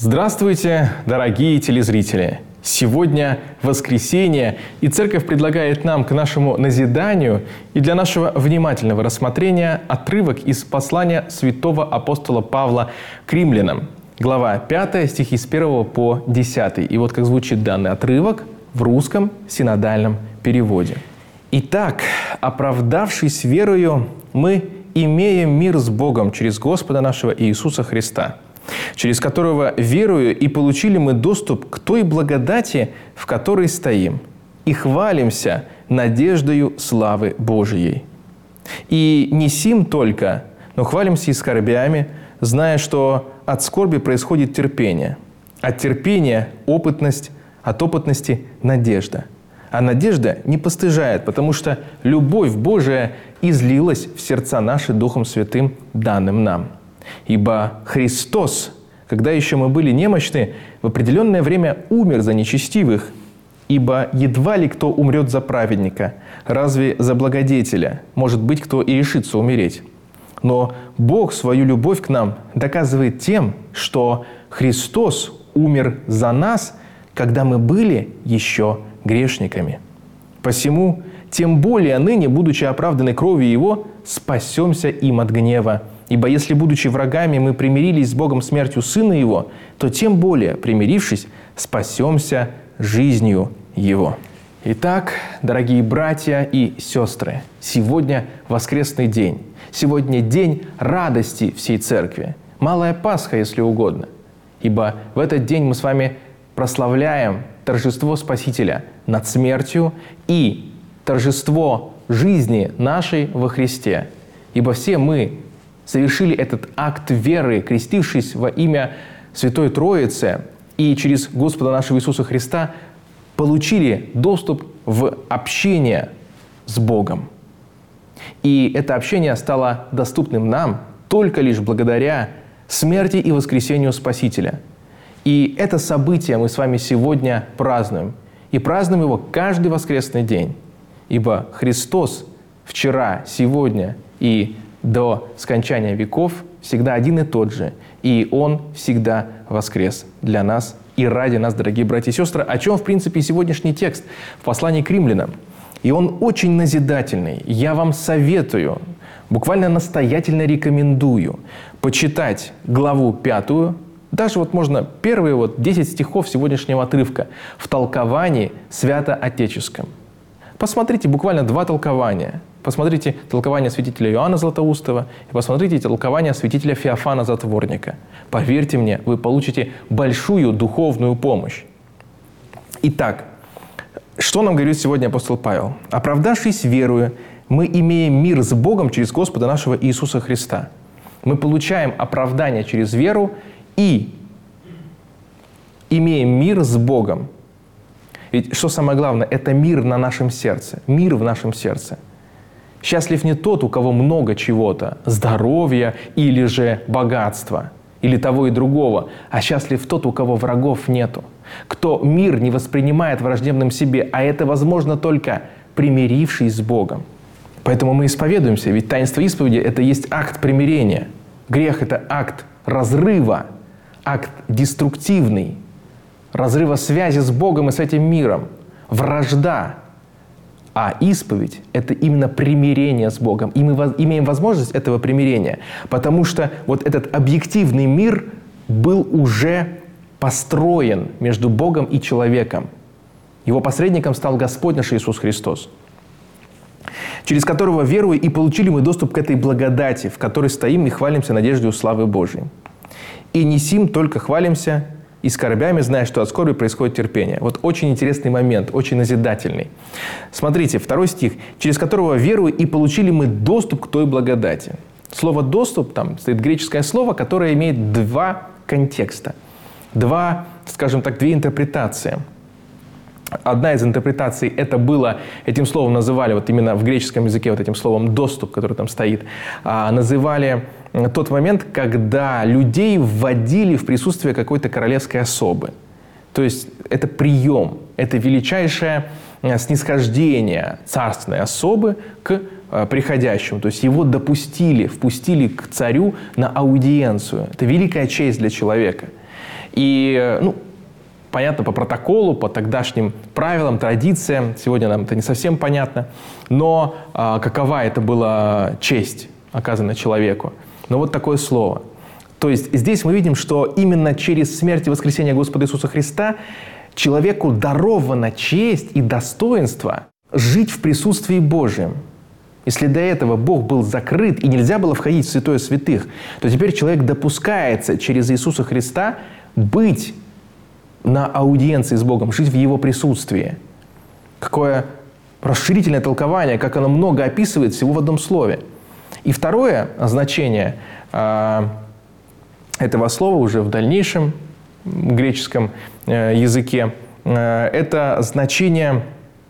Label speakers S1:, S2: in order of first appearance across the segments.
S1: Здравствуйте, дорогие телезрители! Сегодня воскресенье, и Церковь предлагает нам к нашему назиданию и для нашего внимательного рассмотрения отрывок из послания святого апостола Павла к римлянам, глава 5, стихи с 1 по 10. И вот как звучит данный отрывок в русском синодальном переводе. «Итак, оправдавшись верою, мы имеем мир с Богом через Господа нашего Иисуса Христа, через которого, верою, и получили мы доступ к той благодати, в которой стоим, и хвалимся надеждою славы Божией. И не сим только, но хвалимся и скорбями, зная, что от скорби происходит терпение, от терпения – опытность, от опытности – надежда. А надежда не постыжает, потому что любовь Божия излилась в сердца наши Духом Святым, данным нам. Ибо Христос, когда еще мы были немощны, в определенное время умер за нечестивых, ибо едва ли кто умрет за праведника, разве за благодетеля, может быть, кто и решится умереть. Но Бог свою любовь к нам доказывает тем, что Христос умер за нас, когда мы были еще грешниками. Посему, тем более ныне, будучи оправданы кровью Его, спасемся им от гнева. Ибо если, будучи врагами, мы примирились с Богом смертью Сына Его, то тем более, примирившись, спасемся жизнью Его». Итак, дорогие братья и сестры, сегодня воскресный день. Сегодня день радости всей Церкви. Малая Пасха, если угодно. Ибо в этот день мы с вами прославляем торжество Спасителя над смертью и торжество жизни нашей во Христе. Ибо все мы совершили этот акт веры, крестившись во имя Святой Троицы, и через Господа нашего Иисуса Христа получили доступ в общение с Богом. И это общение стало доступным нам только лишь благодаря смерти и воскресению Спасителя. И это событие мы с вами сегодня празднуем. И празднуем его каждый воскресный день. Ибо Христос вчера, сегодня и до скончания веков всегда один и тот же. И Он всегда воскрес для нас и ради нас, дорогие братья и сестры, о чем, в принципе, сегодняшний текст в послании к римлянам. И он очень назидательный. Я вам советую, буквально настоятельно рекомендую почитать главу 5, даже вот можно первые 10 стихов сегодняшнего отрывка в толковании свято-отеческом. Посмотрите буквально 2 толкования. Посмотрите толкование святителя Иоанна Златоустова и посмотрите толкование святителя Феофана Затворника. Поверьте мне, вы получите большую духовную помощь. Итак, что нам говорит сегодня апостол Павел? «Оправдавшись верою, мы имеем мир с Богом через Господа нашего Иисуса Христа». Мы получаем оправдание через веру и имеем мир с Богом. Ведь что самое главное, это мир на нашем сердце, мир в нашем сердце. Счастлив не тот, у кого много чего-то, здоровья или же богатства, или того и другого, а счастлив тот, у кого врагов нету, кто мир не воспринимает враждебным себе, а это возможно только примирившись с Богом. Поэтому мы исповедуемся, ведь таинство исповеди – это есть акт примирения. Грех – это акт разрыва, акт деструктивный, разрыва связи с Богом и с этим миром, вражда. А исповедь – это именно примирение с Богом. И мы имеем возможность этого примирения, потому что вот этот объективный мир был уже построен между Богом и человеком. Его посредником стал Господь наш Иисус Христос, через которого, веруя, и получили мы доступ к этой благодати, в которой стоим и хвалимся надеждою славы Божией. И не сим только хвалимся, и скорбями, зная, что от скорби происходит терпение. Вот очень интересный момент, очень назидательный. Смотрите, 2 стих. «Через которого, веруя, и получили мы доступ к той благодати». Слово «доступ», там стоит греческое слово, которое имеет 2 контекста. 2 интерпретации. Одна из интерпретаций это было, этим словом называли, вот именно в греческом языке, вот этим словом «доступ», который там стоит, называли тот момент, когда людей вводили в присутствие какой-то королевской особы. То есть это прием, это величайшее снисхождение царственной особы к приходящему. То есть его впустили к царю на аудиенцию. Это великая честь для человека. И, понятно, по протоколу, по тогдашним правилам, традициям, сегодня нам это не совсем понятно, но какова это была честь, оказанная человеку. Но вот такое слово. То есть здесь мы видим, что именно через смерть и воскресение Господа Иисуса Христа человеку дарована честь и достоинство жить в присутствии Божьем. Если до этого Бог был закрыт и нельзя было входить в святое святых, то теперь человек допускается через Иисуса Христа быть на аудиенции с Богом, жить в Его присутствии. Какое расширительное толкование, как оно много описывает всего в одном слове. И второе значение этого слова уже в дальнейшем греческом языке, это значение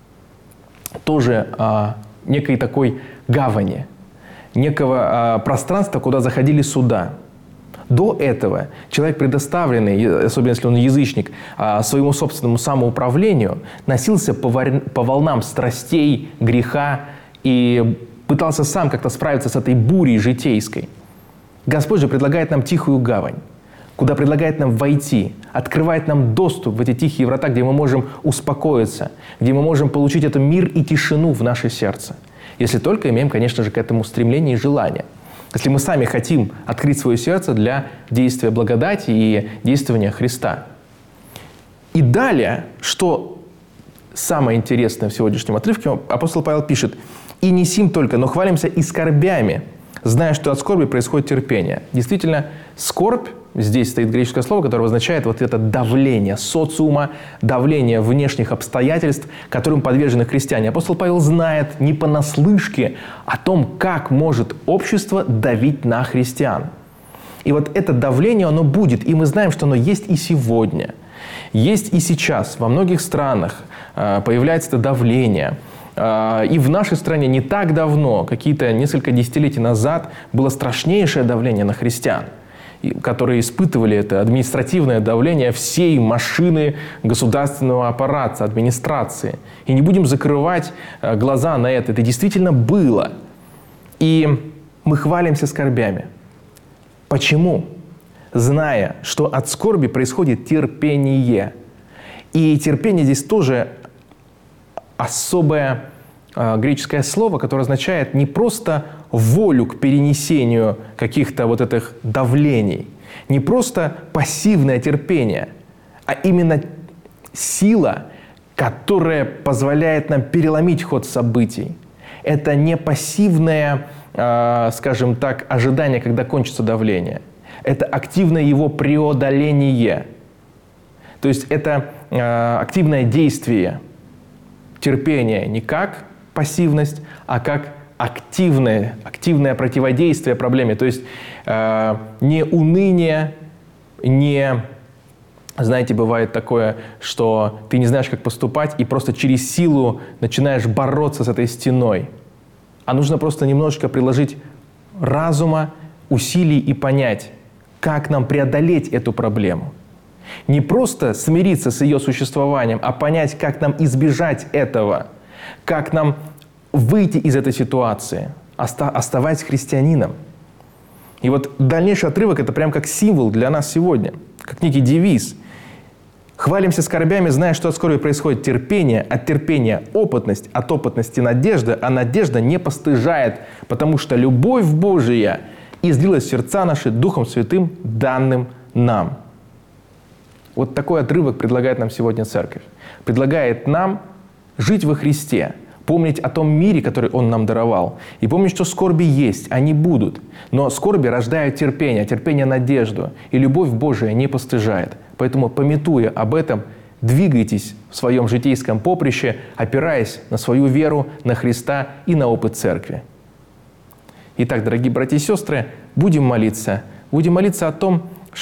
S1: тоже некой такой гавани, некого пространства, куда заходили суда. До этого человек, предоставленный, особенно если он язычник, своему собственному самоуправлению, носился по волнам страстей, греха и пытался сам как-то справиться с этой бурей житейской. Господь же предлагает нам тихую гавань, куда предлагает нам войти, открывает нам доступ в эти тихие врата, где мы можем успокоиться, где мы можем получить этот мир и тишину в наше сердце. Если только имеем, конечно же, к этому стремление и желание. Если мы сами хотим открыть свое сердце для действия благодати и действования Христа. И далее, что самое интересное в сегодняшнем отрывке, апостол Павел пишет: «И не сим только, но хвалимся и скорбями, зная, что от скорби происходит терпение». Действительно, скорбь, здесь стоит греческое слово, которое означает вот это давление социума, давление внешних обстоятельств, которым подвержены христиане. Апостол Павел знает не понаслышке о том, как может общество давить на христиан. И вот это давление, оно будет, и мы знаем, что оно есть и сегодня, есть и сейчас. Во многих странах появляется это давление. И в нашей стране не так давно, какие-то несколько десятилетий назад, было страшнейшее давление на христиан, которые испытывали это административное давление всей машины государственного аппарата, администрации. И не будем закрывать глаза на это. Это действительно было. И мы хвалимся скорбями. Почему? Зная, что от скорби происходит терпение. И терпение здесь тоже особое греческое слово, которое означает не просто волю к перенесению каких-то вот этих давлений, не просто пассивное терпение, а именно сила, которая позволяет нам переломить ход событий. Это не пассивное, скажем так, ожидание, когда кончится давление. Это активное его преодоление. То есть это активное действие. Терпение не как пассивность, а как активное противодействие проблеме. То есть не уныние, не, знаете, бывает такое, что ты не знаешь, как поступать, и просто через силу начинаешь бороться с этой стеной. А нужно просто немножечко приложить разума, усилий и понять, как нам преодолеть эту проблему. Не просто смириться с ее существованием, а понять, как нам избежать этого, как нам выйти из этой ситуации, оставаясь христианином. И вот дальнейший отрывок – это прям как символ для нас сегодня, как некий девиз. «Хвалимся скорбями, зная, что от скорби происходит терпение, от терпения – опытность, от опытности – надежда, а надежда не постыжает, потому что любовь Божия излилась в сердца наши Духом Святым, данным нам». Вот такой отрывок предлагает нам сегодня Церковь. Предлагает нам жить во Христе, помнить о том мире, который Он нам даровал, и помнить, что скорби есть, они будут. Но скорби рождают терпение, терпение – надежду, и любовь Божия не постыжает. Поэтому, памятуя об этом, двигайтесь в своем житейском поприще, опираясь на свою веру, на Христа и на опыт Церкви. Итак, дорогие братья и сестры, будем молиться. Будем молиться о том,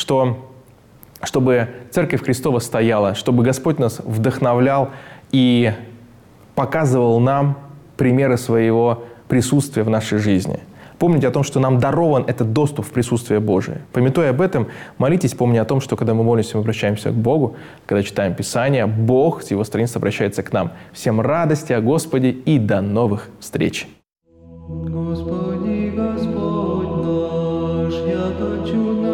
S1: чтобы Церковь Христова стояла, чтобы Господь нас вдохновлял и показывал нам примеры своего присутствия в нашей жизни. Помните о том, что нам дарован этот доступ в присутствие Божие. Памятуя об этом, молитесь, помня о том, что когда мы молимся, мы обращаемся к Богу, когда читаем Писание, Бог с Его страниц обращается к нам. Всем радости о Господе и до новых встреч!
S2: Господи, Господь наш, я хочу